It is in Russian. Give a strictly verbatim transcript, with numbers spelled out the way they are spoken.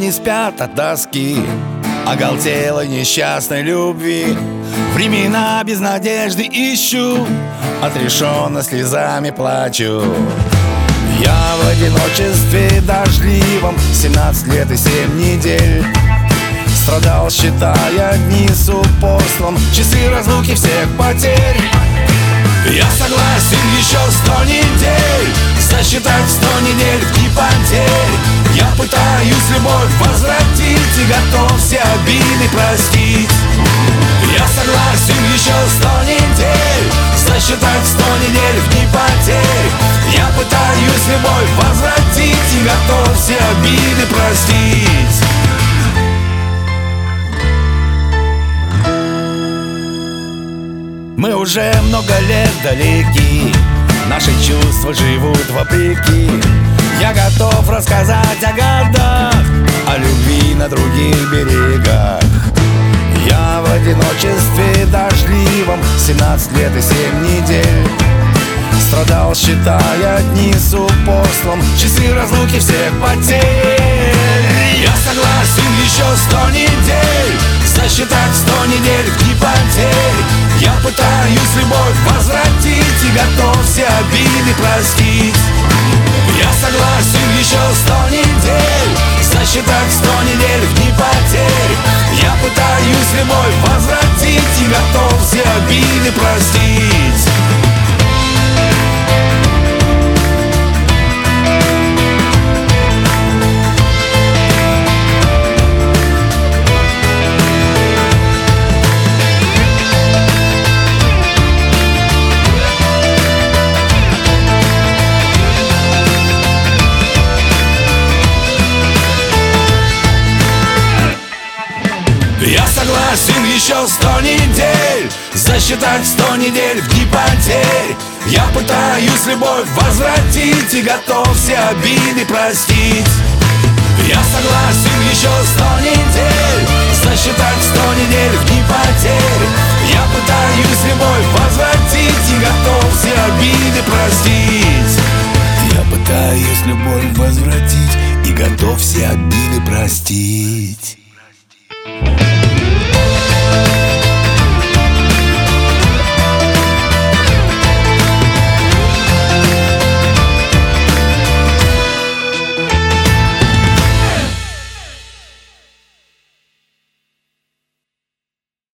не спят от тоски, оголтелой несчастной любви. Времена без надежды ищу, отрешенно слезами плачу. Я в одиночестве дождливом семнадцать лет и семь недель страдал, считая дни с упорством, часы разлуки всех потерь. Я согласен еще сто недель засчитать сто недель в дни потерь. Я пытаюсь любовь возвратить и готов все обиды простить. Я согласен еще сто недель засчитать сто недель в дни потерь. Я пытаюсь любовь возвратить и готов все обиды простить. Мы уже много лет далеки, наши чувства живут вопреки. Я готов рассказать о годах, о любви на других берегах. Я в одиночестве дождливом семнадцать лет и семь недель страдал, считая дни с упорством, часы разлуки всех потерь. Я согласен еще сто недель засчитать сто недель в дни потерь. Я пытаюсь любовь возвратить и готов все обиды простить. Я согласен еще сто недель засчитать сто недель в дни потерь. Я пытаюсь любовь возвратить и готов все обиды простить. Я согласен еще сто недель засчитать сто недель в дни потерь. Я пытаюсь любовь возвратить и готов все обиды простить. Я согласен еще сто недель засчитать сто недель в дни потерь. Я пытаюсь любовь возвратить и готов все обиды простить. Я пытаюсь любовь возвратить и готов все обиды простить.